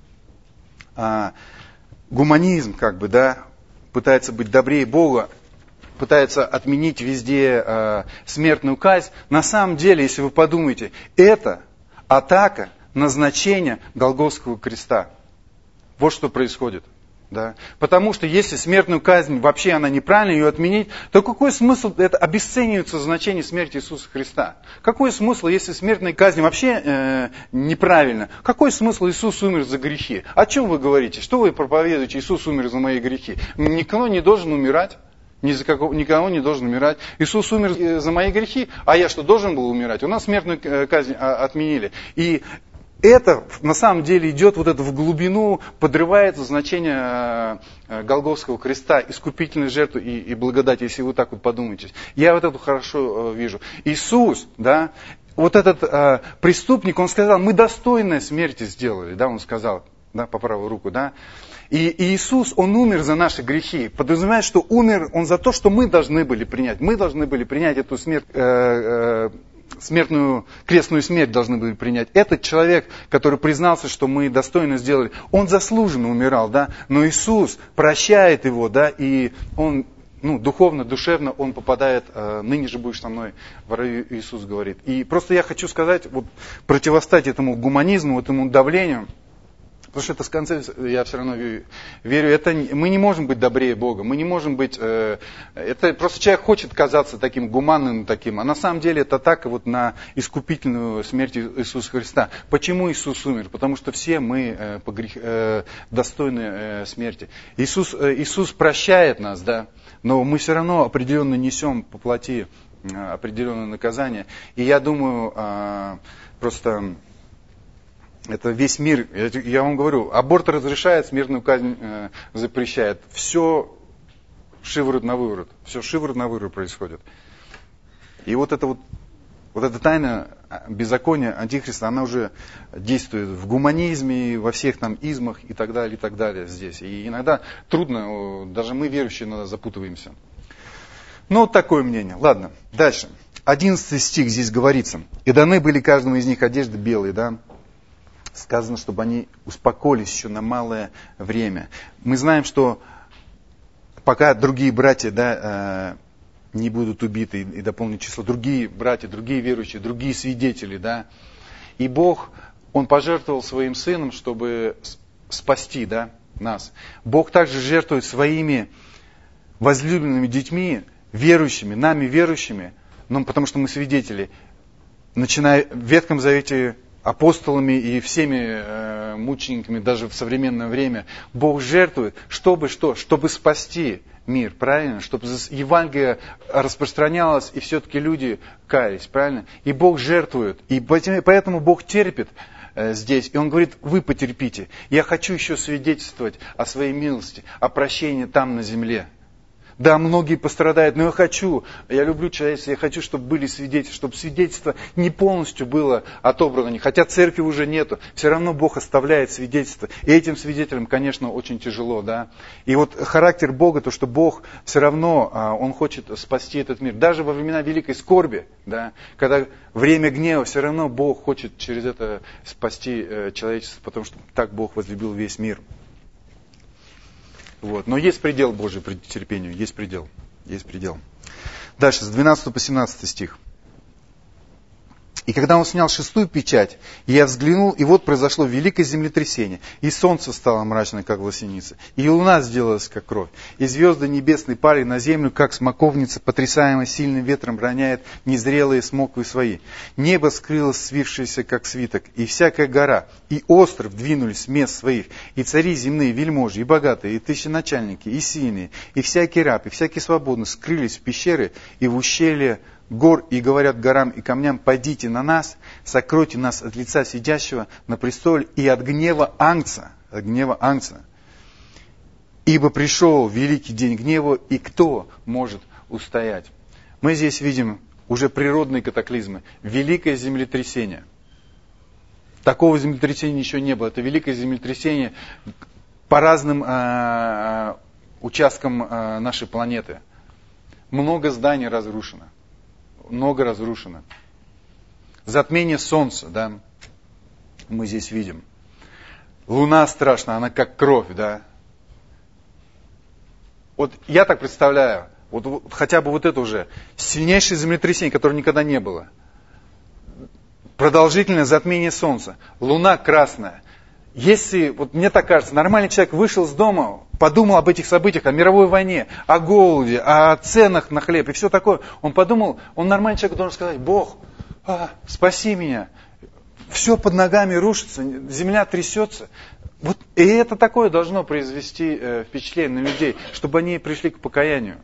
а, гуманизм как бы, да, пытается быть добрее Бога, пытается отменить везде а, смертную казнь, на самом деле, если вы подумаете, это атака на значение Голгофского креста. Вот что происходит. Да? Потому что если смертную казнь вообще она неправильно ее отменить, то какой смысл, это обесценивается значение смерти Иисуса Христа? Какой смысл, если смертная казнь вообще э, неправильно? Какой смысл Иисус умер за грехи? О чем вы говорите? Что вы проповедуете? Иисус умер за мои грехи. Никто не должен умирать. Ни за какого, никого не должен умирать. Иисус умер за мои грехи, а я что, должен был умирать? У нас смертную казнь отменили. И это на самом деле идет вот это в глубину, подрывается значение Голгофского креста, искупительной жертвы и, и благодати, если вы так вот подумаете. Я вот это хорошо вижу. Иисус, да, вот этот э, преступник, он сказал, мы достойной смерти сделали, да, он сказал, да, по правую руку, да. И, и Иисус, Он умер за наши грехи. Подразумевает, что умер Он за то, что мы должны были принять. Мы должны были принять эту смерть, э, э, смертную, крестную смерть должны были принять. Этот человек, который признался, что мы достойно сделали, он заслуженно умирал, да. Но Иисус прощает его, да, и Он, ну, духовно, душевно он попадает, э, ныне же будешь со мной в раю, Иисус говорит. И просто я хочу сказать, вот, противостать этому гуманизму, этому давлению. Потому что это с конца, я все равно верю, это, мы не можем быть добрее Бога, мы не можем быть, э, это просто человек хочет казаться таким гуманным, таким, а на самом деле это атака вот на искупительную смерть Иисуса Христа. Почему Иисус умер? Потому что все мы э, по грех, э, достойны э, смерти. Иисус, э, Иисус прощает нас, да, но мы все равно определенно несем по плоти э, определенное наказание. И я думаю, э, просто... Это весь мир, я вам говорю, аборт разрешает, смертную казнь э, запрещает. Все шиворот на выворот, все шиворот на выворот происходит. И вот эта вот, вот эта тайна беззакония Антихриста, она уже действует в гуманизме, во всех там измах и так далее, и так далее здесь. И иногда трудно, даже мы, верующие, иногда запутываемся. Ну, вот такое мнение. Ладно, дальше. Одиннадцатый стих здесь говорится. «И даны были каждому из них одежды белые», да? Сказано, чтобы они успокоились еще на малое время. Мы знаем, что пока другие братья, да, не будут убиты и дополнить число, другие братья, другие верующие, другие свидетели, да, и Бог, Он пожертвовал своим Сыном, чтобы спасти, да, нас. Бог также жертвует своими возлюбленными детьми, верующими, нами верующими, ну, потому что мы свидетели, начиная в Ветхом Завете апостолами и всеми э, мучениками, даже в современное время, Бог жертвует, чтобы что? Чтобы спасти мир, правильно? Чтобы Евангелие распространялось, и все-таки люди каялись, правильно? И Бог жертвует, и поэтому Бог терпит э, здесь, и Он говорит, вы потерпите, я хочу еще свидетельствовать о своей милости, о прощении там на земле. Да, многие пострадают, но я хочу, я люблю человечество, я хочу, чтобы были свидетельства, чтобы свидетельство не полностью было отобрано, хотя церкви уже нету, все равно Бог оставляет свидетельство. И этим свидетелям, конечно, очень тяжело, да. И вот характер Бога, то, что Бог все равно, Он хочет спасти этот мир. Даже во времена великой скорби, да, когда время гнева, все равно Бог хочет через это спасти человечество, потому что так Бог возлюбил весь мир. Вот. Но есть предел Божий терпению, есть предел, есть предел. Дальше, с двенадцатого по семнадцатый стих. «И когда он снял шестую печать, я взглянул, и вот произошло великое землетрясение, и солнце стало мрачно, как власеница, и луна сделалась, как кровь, и звезды небесные пали на землю, как смоковница, потрясаемая сильным ветром, роняет незрелые смоквы свои. Небо скрылось, свившееся, как свиток, и всякая гора, и остров двинулись с мест своих, и цари земные, вельможи, и богатые, и тысяченачальники, и сильные, и всякий раб, и всякий свободный скрылись в пещеры и в ущелье гор, и говорят горам и камням: пойдите на нас, сокройте нас от лица сидящего на престоле и от гнева Агнца, от гнева Агнца. Ибо пришел великий день гнева, и кто может устоять?» Мы здесь видим уже природные катаклизмы, великое землетрясение. Такого землетрясения еще не было. Это великое землетрясение по разным э, участкам э, нашей планеты. Много зданий разрушено. Много разрушено. Затмение солнца, да, мы здесь видим. Луна страшна, она как кровь, да. Вот я так представляю, вот, вот хотя бы вот это уже сильнейшее землетрясение, которого никогда не было. Продолжительное затмение солнца. Луна красная. Если, вот мне так кажется, нормальный человек вышел из дома, подумал об этих событиях, о мировой войне, о голоде, о ценах на хлеб и все такое, он подумал, он нормальный человек должен сказать: Бог, а, спаси меня, все под ногами рушится, земля трясется. Вот, и это такое должно произвести э, впечатление на людей, чтобы они пришли к покаянию.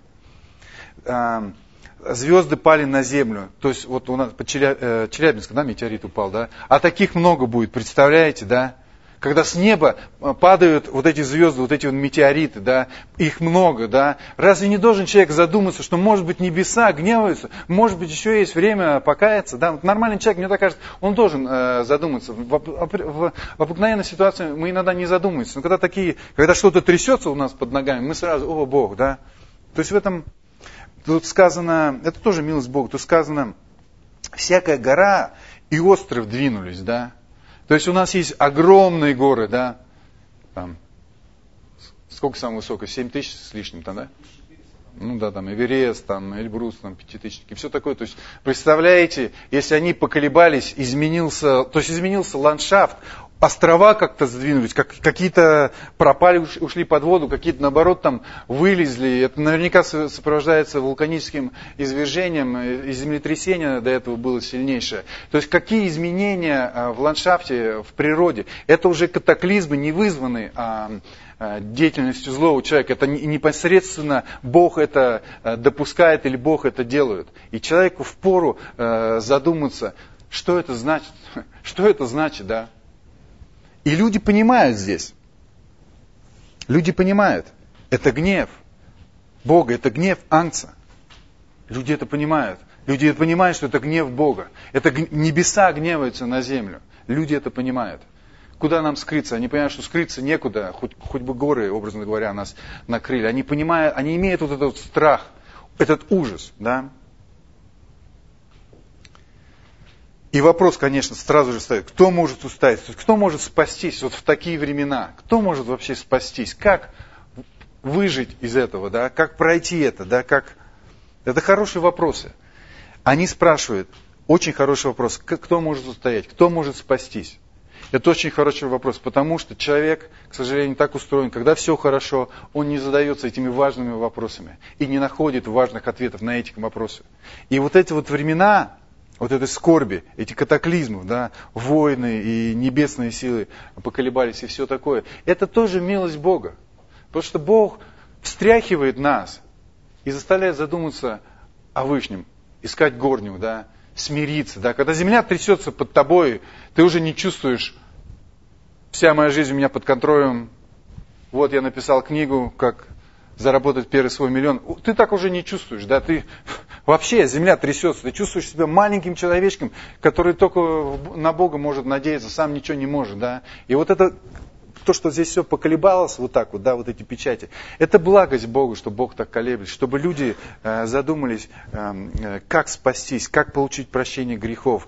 А, звезды пали на землю, то есть вот у нас по Челя, э, Челябинск, да, метеорит упал, да, а таких много будет, представляете, да? Когда с неба падают вот эти звезды, вот эти вот метеориты, да, их много, да. Разве не должен человек задуматься, что, может быть, небеса гневаются, может быть, еще есть время покаяться, да? Вот нормальный человек, мне так кажется, он должен э, задуматься. В, в, в, в обыкновенной ситуации мы иногда не задумываемся, но когда такие, когда что-то трясется у нас под ногами, мы сразу: о, Бог, да. То есть в этом, тут сказано, это тоже милость Бога, тут сказано: всякая гора и остров двинулись, да. То есть у нас есть огромные горы, да, там, сколько самое высокое, семь тысяч с лишним, там, да? Ну да, там Эверест, там Эльбрус, там пятитысячники, все такое. То есть, представляете, если они поколебались, изменился, то есть изменился ландшафт, острова как-то сдвинулись, как, какие-то пропали, ушли под воду, какие-то, наоборот, там вылезли. Это наверняка сопровождается вулканическим извержением, и землетрясение до этого было сильнейшее. То есть какие изменения в ландшафте, в природе? Это уже катаклизмы, не вызванные а, а, деятельностью злого человека. Это непосредственно Бог это допускает или Бог это делает. И человеку впору а, задуматься, что это значит, что это значит, да? И люди понимают здесь. Люди понимают. Это гнев Бога, это гнев Агнца. Люди это понимают. Люди это понимают, что это гнев Бога. Это небеса гневаются на землю. Люди это понимают. Куда нам скрыться? Они понимают, что скрыться некуда. Хоть, хоть бы горы, образно говоря, нас накрыли. Они понимают, они имеют вот этот вот страх, этот ужас, да? И вопрос, конечно, сразу же стоит: кто может устоять? Кто может спастись вот в такие времена? Кто может вообще спастись? Как выжить из этого, да? Как пройти это, да? Как... Это хорошие вопросы. Они спрашивают, очень хороший вопрос: кто может устоять? Кто может спастись? Это очень хороший вопрос, потому что человек, к сожалению, так устроен, когда все хорошо, он не задается этими важными вопросами и не находит важных ответов на эти вопросы. И вот эти вот времена, вот этой скорби, эти катаклизмы, да, войны и небесные силы поколебались и все такое, это тоже милость Бога. Потому что Бог встряхивает нас и заставляет задуматься о Вышнем, искать горнего, да, смириться. Да. Когда земля трясется под тобой, ты уже не чувствуешь: вся моя жизнь у меня под контролем. Вот я написал книгу, как заработать первый свой миллион, ты так уже не чувствуешь, да, ты вообще, земля трясется, ты чувствуешь себя маленьким человечком, который только на Бога может надеяться, сам ничего не может, да. И вот это, то, что здесь все поколебалось, вот так вот, да, вот эти печати, это благость Богу, что Бог так колеблет, чтобы люди э, задумались, э, как спастись, как получить прощение грехов.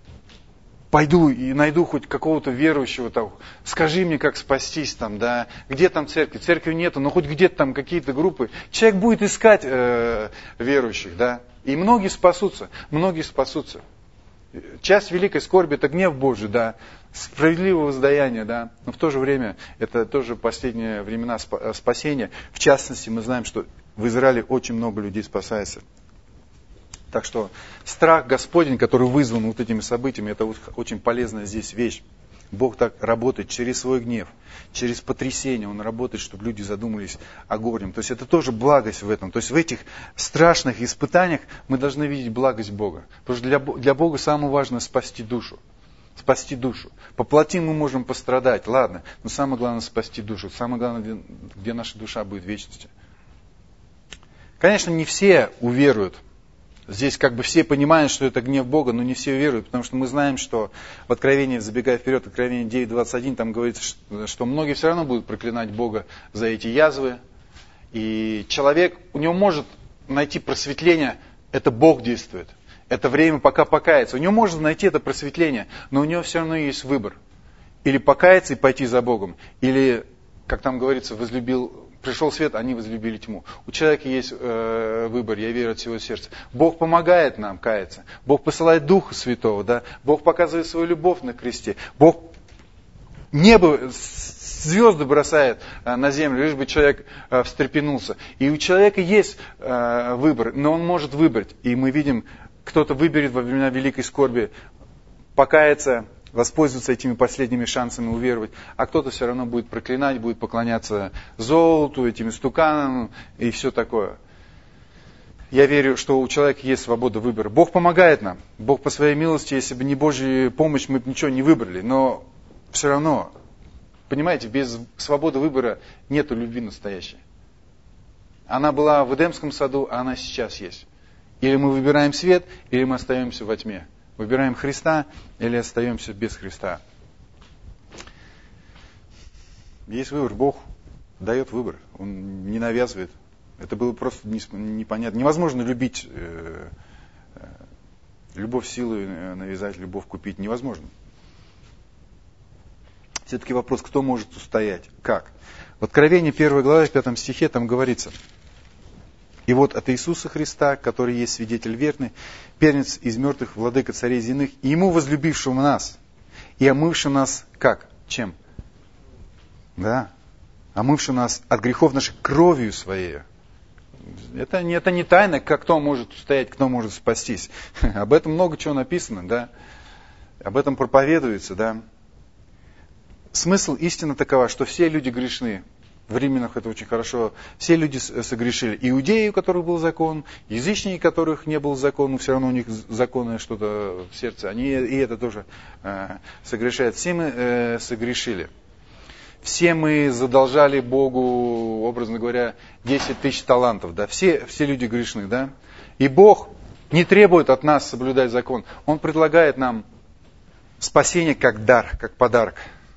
Пойду и найду хоть какого-то верующего, там, скажи мне, как спастись там, да, где там церковь, церкви нету, но хоть где-то там какие-то группы. Человек будет искать э, верующих, да, и многие спасутся, многие спасутся. Часть великой скорби — это гнев Божий, да, справедливое воздаяние, да, но в то же время это тоже последние времена спасения. В частности, мы знаем, что в Израиле очень много людей спасается. Так что страх Господень, который вызван вот этими событиями, это вот очень полезная здесь вещь. Бог так работает через свой гнев, через потрясение. Он работает, чтобы люди задумались о горнем. То есть это тоже благость в этом. То есть в этих страшных испытаниях мы должны видеть благость Бога. Потому что для, для Бога самое важное спасти душу. Спасти душу. По плоти мы можем пострадать, ладно, но самое главное спасти душу. Самое главное, где, где наша душа будет в вечности. Конечно, не все уверуют. Здесь как бы все понимают, что это гнев Бога, но не все веруют, потому что мы знаем, что в Откровении, забегая вперед, Откровение девять двадцать один, там говорится, что многие все равно будут проклинать Бога за эти язвы. И человек, у него может найти просветление, это Бог действует. Это время пока покаяться. У него может найти это просветление, но у него все равно есть выбор. Или покаяться и пойти за Богом, или, как там говорится, возлюбил... Пришел свет, они возлюбили тьму. У человека есть э, выбор, я верю от всего сердца. Бог помогает нам каяться. Бог посылает Духа Святого, да? Бог показывает свою любовь на кресте. Бог небо, звезды бросает э, на землю, лишь бы человек э, встрепенулся. И у человека есть э, выбор, но он может выбрать. И мы видим, кто-то выберет во времена великой скорби покаяться, воспользоваться этими последними шансами уверовать, а кто-то все равно будет проклинать, будет поклоняться золоту, этим истуканам и все такое. Я верю, что у человека есть свобода выбора. Бог помогает нам. Бог по своей милости, если бы не Божья помощь, мы бы ничего не выбрали. Но все равно, понимаете, без свободы выбора нету любви настоящей. Она была в Эдемском саду, а она сейчас есть. Или мы выбираем свет, или мы остаемся во тьме. Выбираем Христа или остаемся без Христа. Есть выбор. Бог дает выбор. Он не навязывает. Это было просто непонятно. Невозможно любить, э, э, любовь силой навязать, любовь купить. Невозможно. Все-таки вопрос, кто может устоять? Как? В Откровении первой главы, в пятом стихе там говорится: «И вот от Иисуса Христа, который есть свидетель верный, первенец из мертвых, владыка царей земных, и Ему возлюбившему нас, и омывший нас как? Чем? Да, омывший нас от грехов наших кровью Своей». Это, это не тайна, как кто может устоять, кто может спастись. Об этом много чего написано, да. Об этом проповедуется, да. Смысл истины такова, что все люди грешны. В Римлянах это очень хорошо. Все люди согрешили. Иудеи, у которых был закон, язычники, у которых не был закон, но все равно у них законное что-то в сердце. Они и это тоже э, согрешают. Все мы э, согрешили. Все мы задолжали Богу, образно говоря, десять тысяч талантов. Да? Все, все люди грешны. Да? И Бог не требует от нас соблюдать закон. Он предлагает нам спасение как дар, как подарок.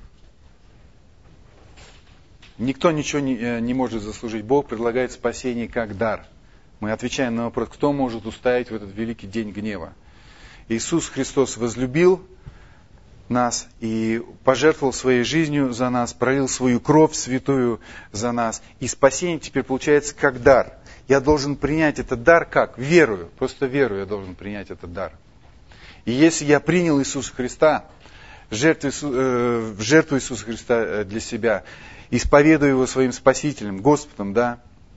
Никто ничего не, не может заслужить. Бог предлагает спасение как дар. Мы отвечаем на вопрос, кто может устоять в этот великий день гнева. Иисус Христос возлюбил нас и пожертвовал своей жизнью за нас, пролил свою кровь святую за нас. И спасение теперь получается как дар. Я должен принять этот дар как? Верую. Просто верую, я должен принять этот дар. И если я принял Иисуса Христа, жертву, э, жертву Иисуса Христа для себя, исповедую Его своим Спасителем, Господом, да,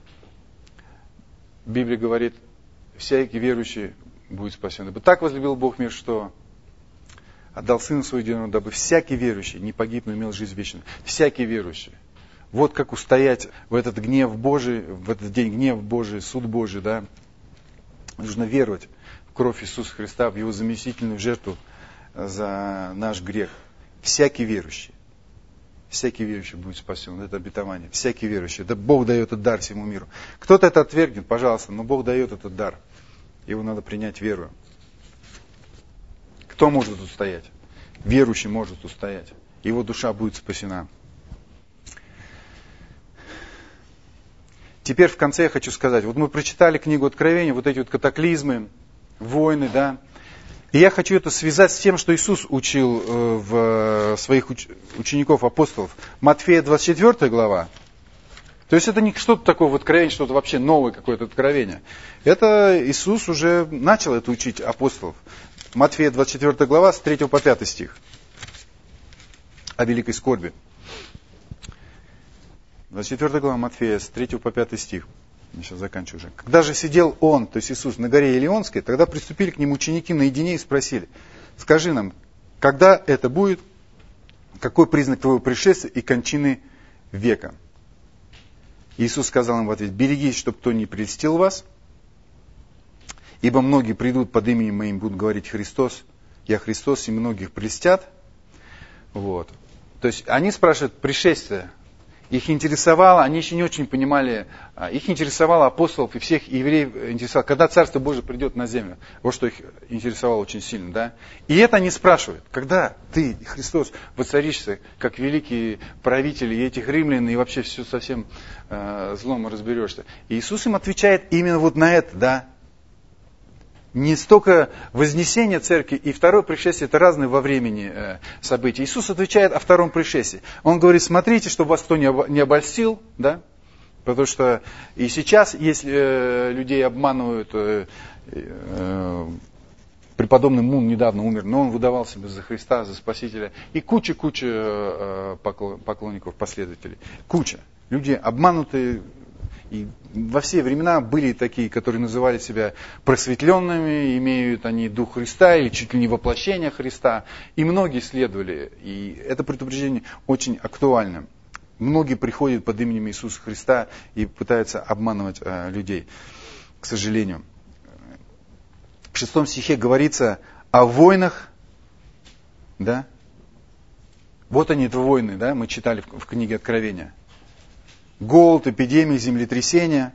Библия говорит, всякий верующий будет спасен. Ибо так возлюбил Бог мир, что отдал Сына Своего единого, дабы всякий верующий не погиб, но имел жизнь вечную. Всякий верующий. Вот как устоять в этот гнев Божий, в этот день гнев Божий, суд Божий, да. Нужно веровать в кровь Иисуса Христа, в Его заместительную жертву за наш грех. Всякий верующий. всякий верующий будет спасен. Это обетование. Всякий верующий. Да Бог дает этот дар всему миру. Кто-то это отвергнет, пожалуйста, но Бог дает этот дар. Его надо принять верою. Кто может устоять? Верующий может устоять. Его душа будет спасена. Теперь в конце я хочу сказать. Вот мы прочитали книгу Откровения, вот эти вот катаклизмы, войны, да. И я хочу это связать с тем, что Иисус учил в своих учеников, апостолов. Матфея двадцать четвёртая глава. То есть это не что-то такое в Откровении, что-то вообще новое какое-то откровение. Это Иисус уже начал это учить апостолов. Матфея двадцать четвёртая глава, с третьего по пятый стих. О великой скорби. двадцать четвёртая глава Матфея, с третьего по пятый стих. Я сейчас заканчиваю уже. Когда же сидел он, то есть Иисус, на горе Елеонской, тогда приступили к нему ученики наедине и спросили: скажи нам, когда это будет, какой признак твоего пришествия и кончины века? Иисус сказал им в ответ: берегись, чтобы кто не прельстил вас, ибо многие придут под именем моим, будут говорить: Христос, я Христос, и многих прельстят. Вот. То есть они спрашивают пришествие. Их интересовало, они еще не очень понимали, их интересовало апостолов и всех евреев, интересовало, когда Царство Божие придет на землю. Вот что их интересовало очень сильно. Да? И это они спрашивают, когда ты, Христос, воцаришься, как великий правитель и этих римлян, и вообще все совсем э, злом разберешься. И Иисус им отвечает именно вот на это, да. Не столько вознесение церкви и второе пришествие, это разные во времени э, события. Иисус отвечает о втором пришествии. Он говорит: смотрите, чтобы вас кто не обольстил, да? Потому что и сейчас, если э, людей обманывают, э, э, преподобный Мун недавно умер, но он выдавал себя за Христа, за Спасителя, и куча-куча э, поклонников, последователей. Куча. Люди обманутые. И во все времена были такие, которые называли себя просветленными, имеют они Дух Христа или чуть ли не воплощение Христа. И многие следовали. И это предупреждение очень актуально. Многие приходят под именем Иисуса Христа и пытаются обманывать э, людей, к сожалению. В шестом стихе говорится о войнах. Да? Вот они, это войны, да? Мы читали в, в книге Откровения. Голод, эпидемии, землетрясения.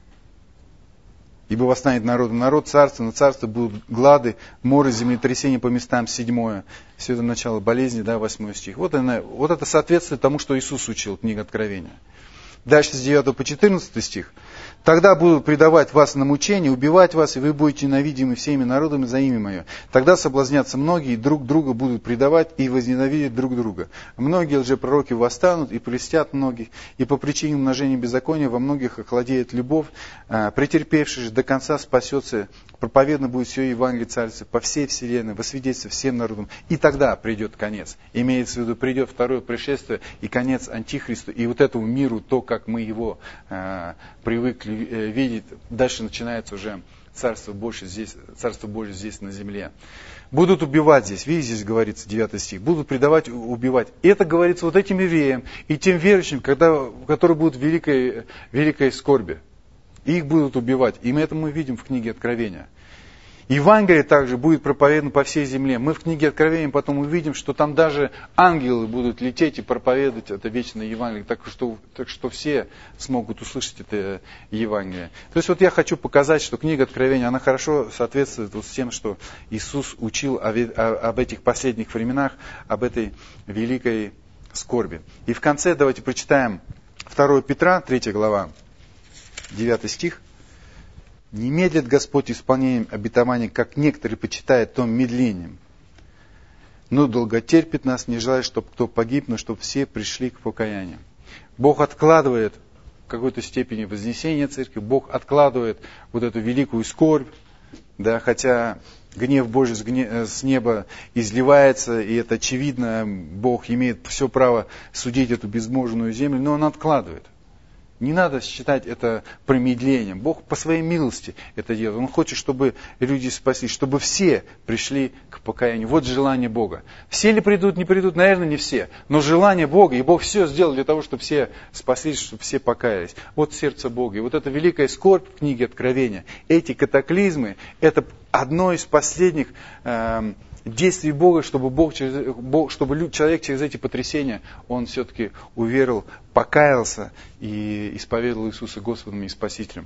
Ибо восстанет народ на народ, царство на царство, будут глады, моры, землетрясения по местам, седьмое. Все это начало болезни, да, восьмой стих. Вот, она, вот это соответствует тому, что Иисус учил, книга Откровения. Дальше с девятого по четырнадцатый стих. Тогда будут предавать вас на мучение, убивать вас, и вы будете ненавидимы всеми народами за имя мое. Тогда соблазнятся многие, и друг друга будут предавать, и возненавидят друг друга. Многие лжепророки восстанут, и прельстят многих, и по причине умножения беззакония во многих охладеет любовь. Претерпевший же до конца спасется, проповедно будет все Евангелие Царства по всей вселенной, во свидетельство всем народам. И тогда придет конец. Имеется в виду, придет второе пришествие и конец Антихристу, и вот этому миру, то, как мы его э, привыкли видеть, дальше начинается уже Царство Божие здесь, Царство Божие здесь на земле. Будут убивать здесь, видите, здесь говорится девятый стих, будут предавать, убивать. И это говорится вот этим евреям и тем верующим, когда, которые будут в великой, великой скорби. И их будут убивать. И мы это мы видим в книге Откровения. Евангелие также будет проповедано по всей земле. Мы в книге Откровения потом увидим, что там даже ангелы будут лететь и проповедовать это вечное Евангелие, так что, так что все смогут услышать это Евангелие. То есть вот я хочу показать, что книга Откровения, она хорошо соответствует вот с тем, что Иисус учил о, о, об этих последних временах, об этой великой скорби. И в конце давайте прочитаем второе Петра, третья глава, девятый стих. Не медлит Господь исполнением обетования, как некоторые почитают том медлением, но долготерпит нас, не желая, чтобы кто погиб, но чтобы все пришли к покаянию. Бог откладывает в какой-то степени вознесение церкви, Бог откладывает вот эту великую скорбь, да, хотя гнев Божий с неба изливается, и это очевидно, Бог имеет все право судить эту безбожную землю, но Он откладывает. Не надо считать это промедлением. Бог по своей милости это делает. Он хочет, чтобы люди спаслись, чтобы все пришли к покаянию. Вот желание Бога. Все ли придут, не придут? Наверное, не все. Но желание Бога, и Бог все сделал для того, чтобы все спаслись, чтобы все покаялись. Вот сердце Бога. И вот эта великая скорбь в книге Откровения, эти катаклизмы, это одно из последних э, действий Бога, чтобы, Бог через, Бог, чтобы человек через эти потрясения, он все-таки уверовал, покаялся и исповедовал Иисуса Господом и Спасителем.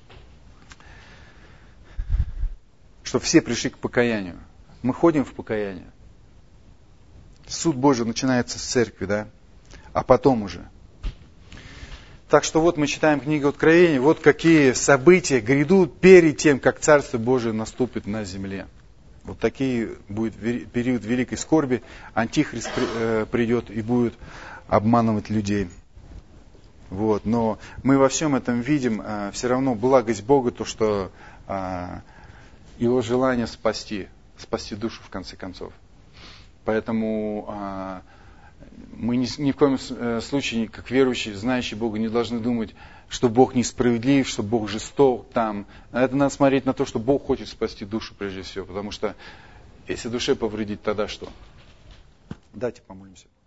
Чтобы все пришли к покаянию. Мы ходим в покаяние. Суд Божий начинается с церкви, да? А потом уже. Так что вот мы читаем книгу Откровения, вот какие события грядут перед тем, как Царство Божие наступит на земле. Вот такие будет период великой скорби. Антихрист придет и будет обманывать людей. Вот. Но мы во всем этом видим все равно благость Бога, то, что Его желание спасти, спасти душу в конце концов. Поэтому мы ни, ни в коем случае, как верующие, знающие Бога, не должны думать, что Бог несправедлив, что Бог жесток там. Это надо смотреть на то, что Бог хочет спасти душу прежде всего. Потому что если душе повредить, тогда что? Давайте помолимся.